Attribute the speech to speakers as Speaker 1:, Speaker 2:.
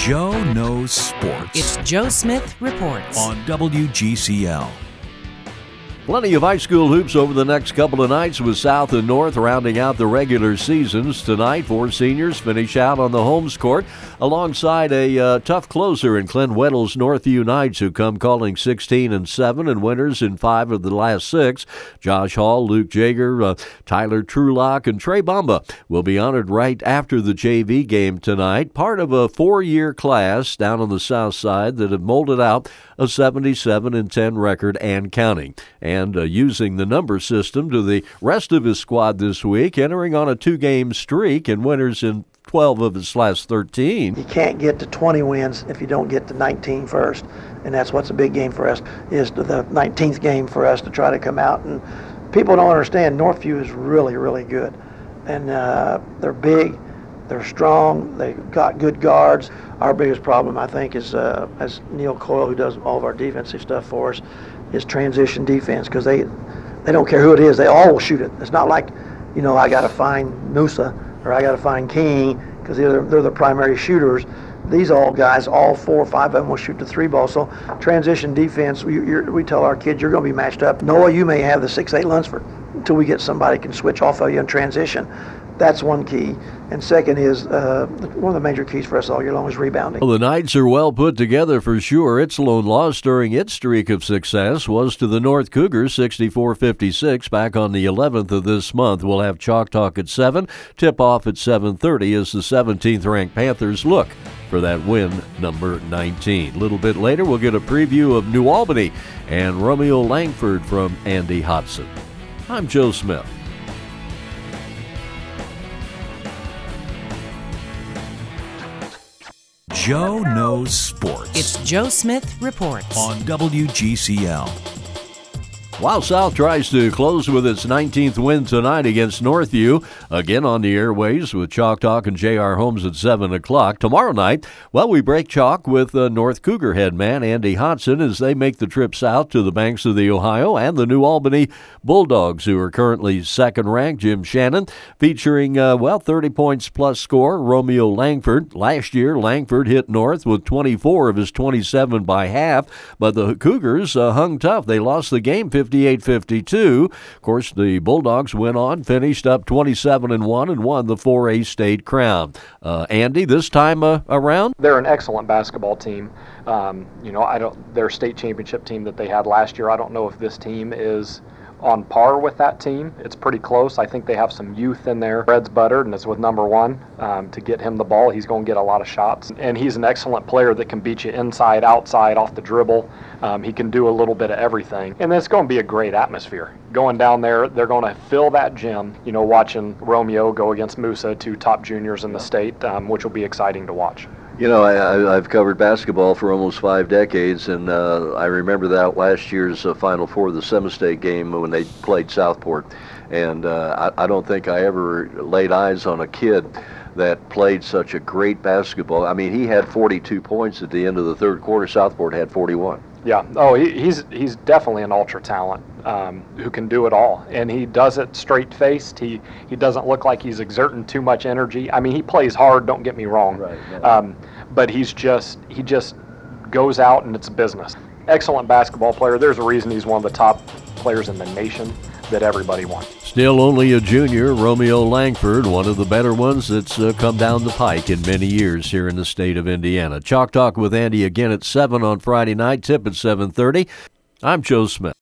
Speaker 1: Joe Knows Sports.
Speaker 2: It's Joe Smith Reports
Speaker 1: on WGCL.
Speaker 3: Plenty of high school hoops over the next couple of nights with South and North rounding out the regular seasons. Tonight, 4 seniors finish out on the homes court alongside a tough closer in Clint Weddle's Northview Knights, who come calling 16-7 and winners in 5 of the last 6. Josh Hall, Luke Jager, Tyler Trulock, and Trey Bamba will be honored right after the JV game tonight. Part of a 4-year class down on the south side that have molded out a 77-10 record and counting. And using the number system to the rest of his squad this week, entering on a 2-game streak and winners in 12 of his last 13.
Speaker 4: You can't get to 20 wins if you don't get to 19 first, and that's what's a big game for us, is the 19th game for us to try to come out. And people don't understand, Northview is really, really good. And they're big, they're strong, they've got good guards. Our biggest problem, I think, is, as Neil Coyle, who does all of our defensive stuff for us, is transition defense, because they don't care who it is, they all will shoot it. It's not like, I got to find Musa or I got to find King, because they're the primary shooters. These all guys, all 4 or 5 of them will shoot the 3 ball. So transition defense, we tell our kids, you're going to be matched up. Noah, you may have the 6'8" Lunsford until we get somebody can switch off of you in transition. That's one key. And second is, one of the major keys for us all year long is rebounding.
Speaker 3: Well, the Knights are well put together for sure. Its lone loss during its streak of success was to the North Cougars, 64-56, back on the 11th of this month. We'll have Chalk Talk at 7, tip-off at 7:30 as the 17th-ranked Panthers look for that win number 19. A little bit later, we'll get a preview of New Albany and Romeo Langford from Andy Hodson. I'm Joe Smith.
Speaker 1: Joe Knows Sports.
Speaker 2: It's Joe Smith Reports
Speaker 1: on WGCL.
Speaker 3: While South tries to close with its 19th win tonight against Northview, again on the airways with Chalk Talk and J.R. Holmes at 7 o'clock. Tomorrow night, we break chalk with North Cougar head man Andy Hodson as they make the trip south to the banks of the Ohio and the New Albany Bulldogs, who are currently second-ranked. Jim Shannon featuring, 30 points plus score, Romeo Langford. Last year, Langford hit North with 24 of his 27 by half, but the Cougars hung tough. They lost the game 58-52. Of course, the Bulldogs went on, finished up 27-1, and won the 4A state crown. Andy, this time around?
Speaker 5: They're an excellent basketball team. Their state championship team that they had last year, I don't know if this team is on par with that team. It's pretty close. I think they have some youth in there. Bread's buttered, and it's with number 1. To get him the ball, he's going to get a lot of shots. And he's an excellent player that can beat you inside, outside, off the dribble. He can do a little bit of everything. And it's going to be a great atmosphere. Going down there, they're going to fill that gym, watching Romeo go against Musa, 2 top juniors in the state, which will be exciting to watch.
Speaker 3: I've covered basketball for almost 5 decades, and I remember that last year's Final Four, the Semi-State game when they played Southport. And I don't think I ever laid eyes on a kid that played such a great basketball. I mean, he had 42 points at the end of the third quarter. Southport had 41.
Speaker 5: Yeah. Oh, he's definitely an ultra talent who can do it all, and he does it straight-faced. He doesn't look like he's exerting too much energy. I mean, he plays hard. Don't get me wrong. Right. But he just goes out and it's business. Excellent basketball player. There's a reason he's one of the top players in the nation that everybody wants.
Speaker 3: Still only a junior, Romeo Langford, one of the better ones that's come down the pike in many years here in the state of Indiana. Chalk Talk with Andy again at 7 on Friday night, tip at 7:30. I'm Joe Smith.